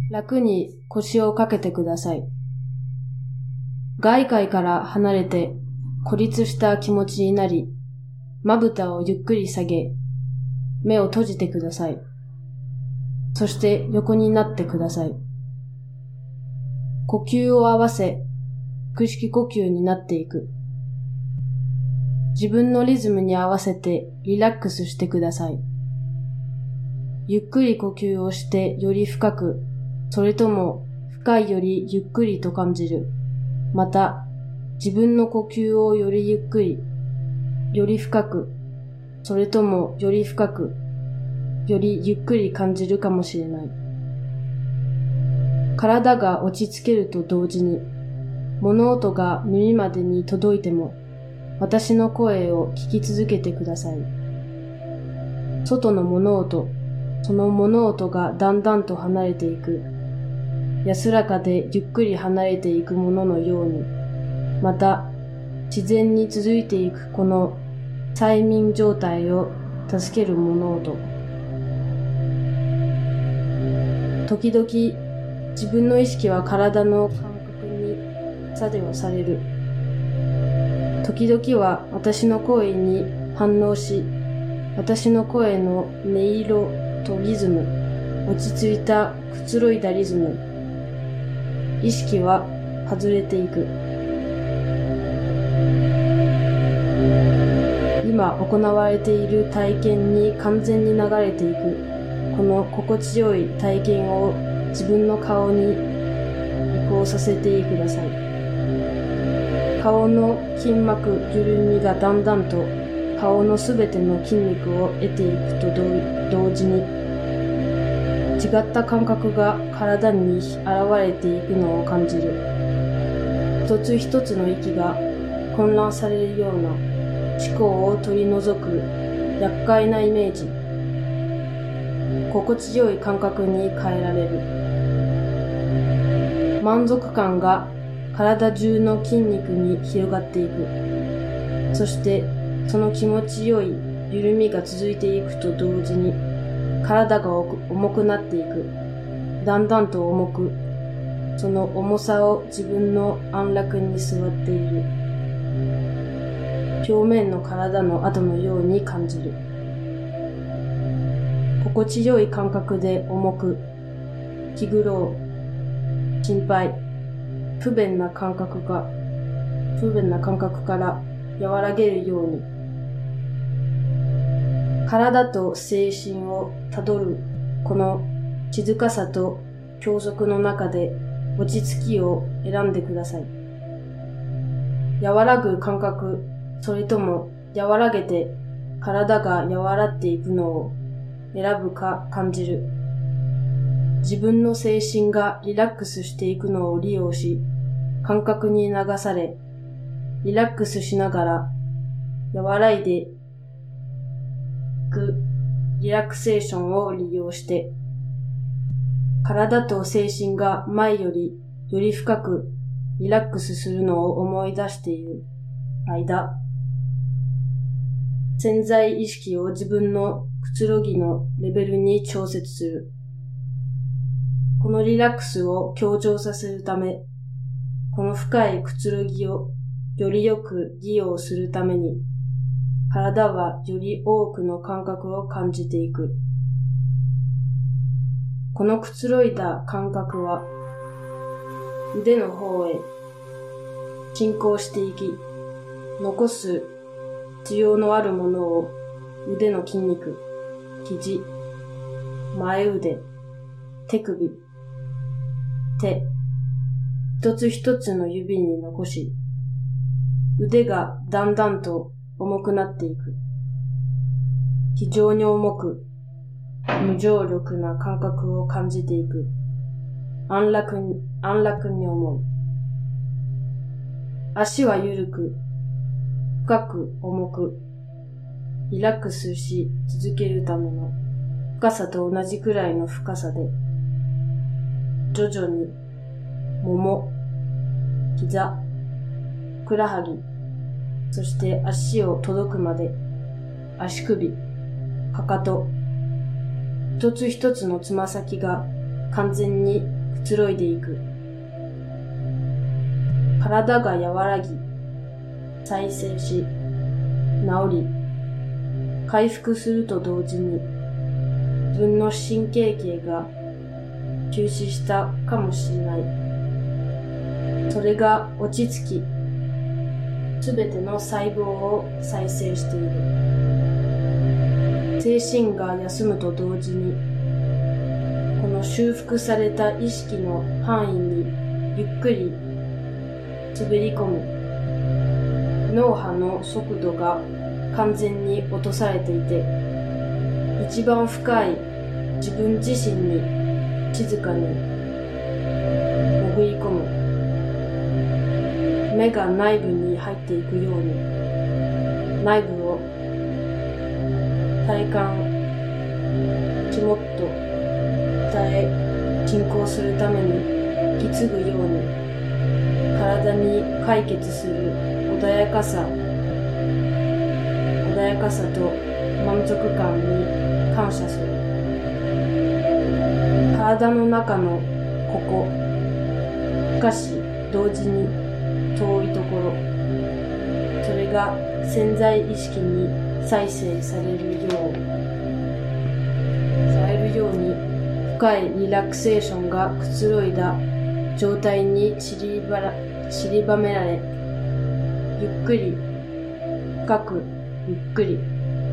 楽に腰をかけてください。外界から離れて孤立した気持ちになり、まぶたをゆっくり下げ、目を閉じてください。そして横になってください。呼吸を合わせ、腹式呼吸になっていく。自分のリズムに合わせてリラックスしてください。ゆっくり呼吸をしてより深く、それとも深いよりゆっくりと感じる。また、自分の呼吸をよりゆっくり、より深く、それともより深く、よりゆっくり感じるかもしれない。体が落ち着けると同時に、物音が耳までに届いても、私の声を聞き続けてください。外の物音、その物音がだんだんと離れていく。安らかでゆっくり離れていくもののように、また自然に続いていくこの催眠状態を助ける物音。時々自分の意識は体の感覚に作用される。時々は私の声に反応し、私の声の音色とリズム、落ち着いたくつろいだリズム、意識は外れていく。今行われている体験に完全に流れていく。この心地よい体験を自分の顔に移行させてください。顔の筋膜緩みがだんだんと顔のすべての筋肉を得ていくと同時に、違った感覚が体に現れていくのを感じる。一つ一つの息が混乱されるような思考を取り除く厄介なイメージ。心地よい感覚に変えられる。満足感が体中の筋肉に広がっていく。そしてその気持ちよい緩みが続いていくと同時に、体が重くなっていく。だんだんと重く、その重さを自分の安楽に座っている。表面の体の跡のように感じる。心地よい感覚で重く、気苦労、心配、不便な感覚から和らげるように、体と精神をたどるこの静かさと休息の中で落ち着きを選んでください。和らぐ感覚、それとも和らげて体が和らっていくのを選ぶか感じる。自分の精神がリラックスしていくのを利用し、感覚に流され、リラックスしながら和らいでいくリラクセーションを利用して、体と精神が前よりより深くリラックスするのを思い出している間、潜在意識を自分のくつろぎのレベルに調節する。このリラックスを強調させるため、この深いくつろぎをよりよく利用するために、体はより多くの感覚を感じていく。このくつろいだ感覚は、腕の方へ進行していき、残す必要のあるものを腕の筋肉、肘、前腕、手首、手、一つ一つの指に残し、腕がだんだんと重くなっていく。非常に重く、無重力な感覚を感じていく。安楽に思う。足は緩く、深く重く、リラックスし続けるための深さと同じくらいの深さで、徐々に、もも、膝、ふくらはぎ、そして足を届くまで、足首、かかと、一つ一つのつま先が完全にくつろいでいく。体が和らぎ、再生し、治り、回復すると同時に、自分の神経系が休止したかもしれない。それが落ち着き、すべての細胞を再生している。精神が休むと同時に、この修復された意識の範囲にゆっくり滑り込む。脳波の速度が完全に落とされていて、一番深い自分自身に静かに潜り込む。目が内部に入っていくように、内部を体感ちもっと進行するために引き継ぐように、体に解決する穏やかさと満足感に感謝する。体の中のここ、しかし同時に遠いところ、それが潜在意識に再生されるように深いリラクセーションがくつろいだ状態に散りばめられ、ゆっくり深くゆっくり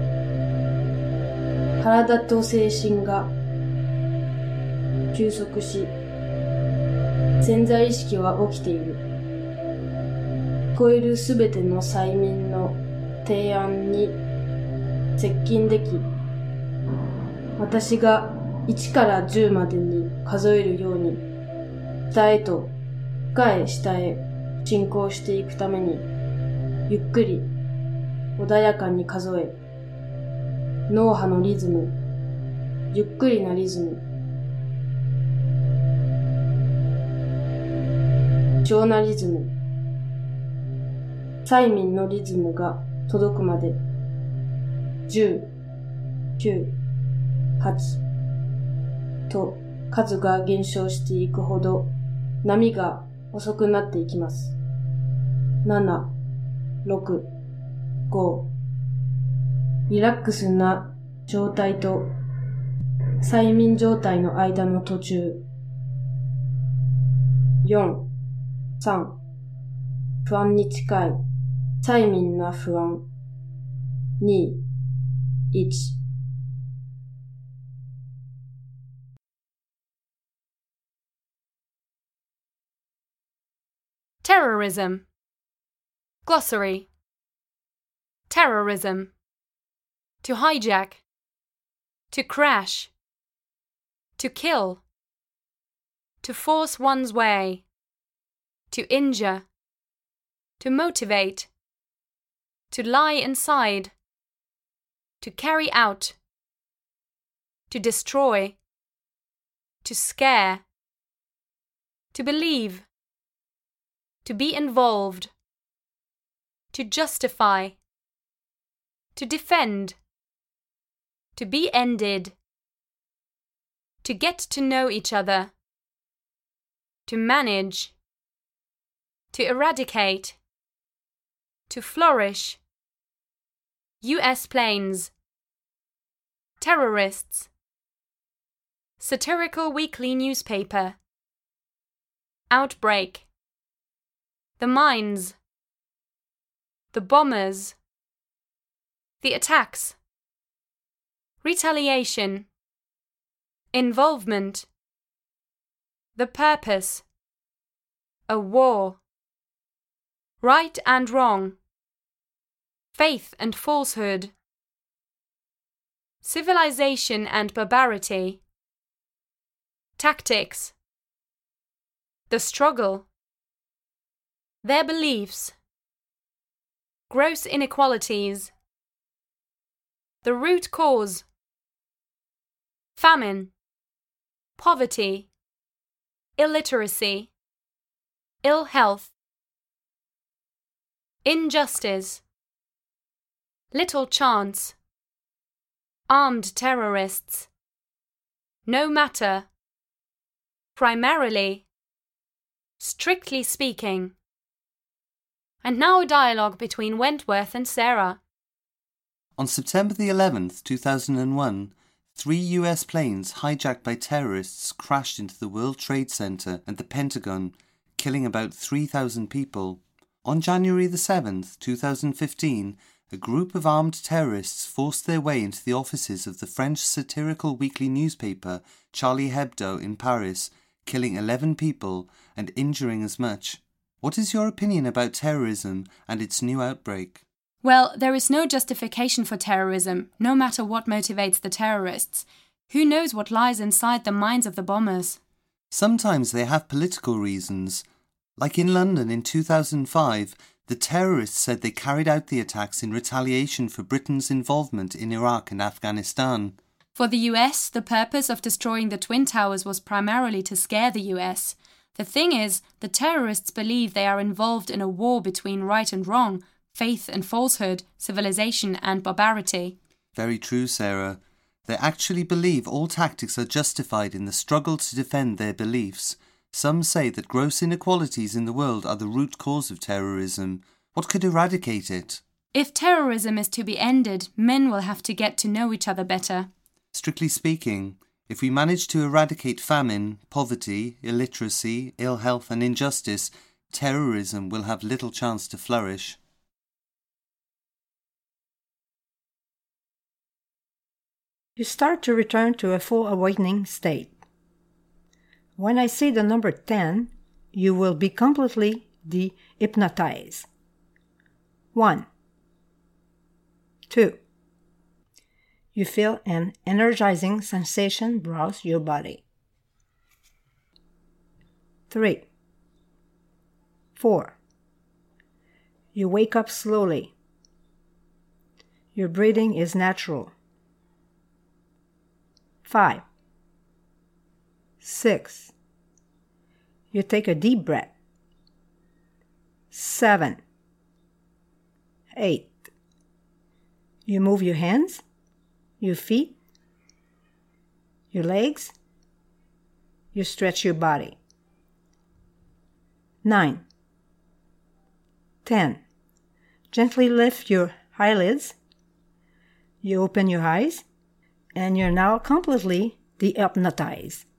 体と精神が休息し、潜在意識は起きている。聞こえるすべての催眠の提案に接近でき、私が1から10までに数えるように、下へと深い下へ進行していくために、ゆっくり穏やかに数え、脳波のリズム、ゆっくりなリズム、超なリズム、催眠のリズムが届くまで、10、9、8と数が減少していくほど波が遅くなっていきます。7、6、5、リラックスな状態と催眠状態の間の途中。4、3、不安に近い催眠な不安。2、1。 Terrorism. Glossary. Terrorism. To hijack. To crash. To kill. To force one's way. To injure. To motivate. To lie inside. To carry out. To destroy. To scare. To believe. To be involved. To justify. To defend. To be ended. To get to know each other. To manage. To eradicate. To flourish. US planes. Terrorists. Satirical weekly newspaper. Outbreak. The mines. The bombers. The attacks. Retaliation. Involvement. The purpose. A war. Right and wrong. Faith and falsehood. Civilization and barbarity. Tactics. The struggle. Their beliefs. Gross inequalities. The root cause. Famine. Poverty. Illiteracy. Ill health. Injustice. Little chance. Armed terrorists. No matter. primarily, strictly speaking. And now a dialogue between Wentworth and Sarah. On September the 11th, 2001, 3 US planes hijacked by terrorists crashed into the World Trade Center and the Pentagon, killing about 3,000 people. On January the 7th, 2015, a group of armed terrorists forced their way into the offices of the French satirical weekly newspaper Charlie Hebdo in Paris, killing 11 people and injuring as much. What is your opinion about terrorism and its new outbreak? Well, there is no justification for terrorism, no matter what motivates the terrorists. Who knows what lies inside the minds of the bombers? Sometimes they have political reasons. Like in London in 2005, the terrorists said they carried out the attacks in retaliation for Britain's involvement in Iraq and Afghanistan. For the US, the purpose of destroying the Twin Towers was primarily to scare the US. The thing is, the terrorists believe they are involved in a war between right and wrong, faith and falsehood, civilization and barbarity. Very true, Sarah. They actually believe all tactics are justified in the struggle to defend their beliefs. Some say that gross inequalities in the world are the root cause of terrorism. What could eradicate it? If terrorism is to be ended, men will have to get to know each other better. Strictly speaking, if we manage to eradicate famine, poverty, illiteracy, ill health and injustice, terrorism will have little chance to flourish. You start to return to a full awakening state. When I say the number 10, you will be completely de-hypnotized. 1. 2. You feel an energizing sensation browse your body. 3. 4. You wake up slowly. Your breathing is natural. 5. 6. You take a deep breath. 7. 8. You move your hands, your feet, your legs. You stretch your body. 9. 10. Gently lift your eyelids. You open your eyes, and you're now completely de-hypnotized.